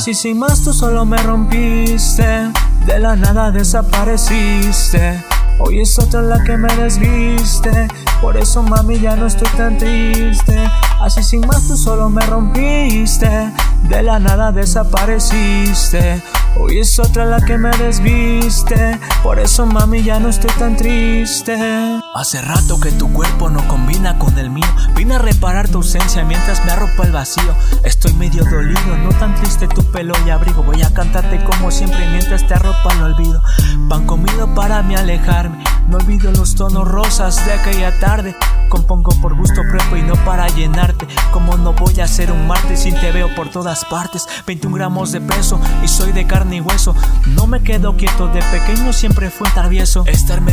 Así sin más tú solo me rompiste, de la nada desapareciste. Hoy es otra la que me desviste, por eso mami ya no estoy tan triste. Así sin más tú solo me rompiste, de la nada desapareciste. Hoy es otra la que me desviste, por eso mami ya no estoy tan triste. Hace rato que tu cuerpo no combina con el mío. Vine a reparar tu ausencia mientras me arropa el vacío. Estoy medio dolido, no tan triste, tu pelo y abrigo. Voy a cantarte como siempre mientras te arropa el olvido. Pan comido para mí alejarme, no olvido los tonos rosas de aquella tarde. Compongo por gusto propio y no para llenarte. Como no voy a ser un martes si te veo por todas partes. 21 gramos de peso y soy de carne y hueso. No me quedo quieto, de pequeño siempre fui un travieso. Estar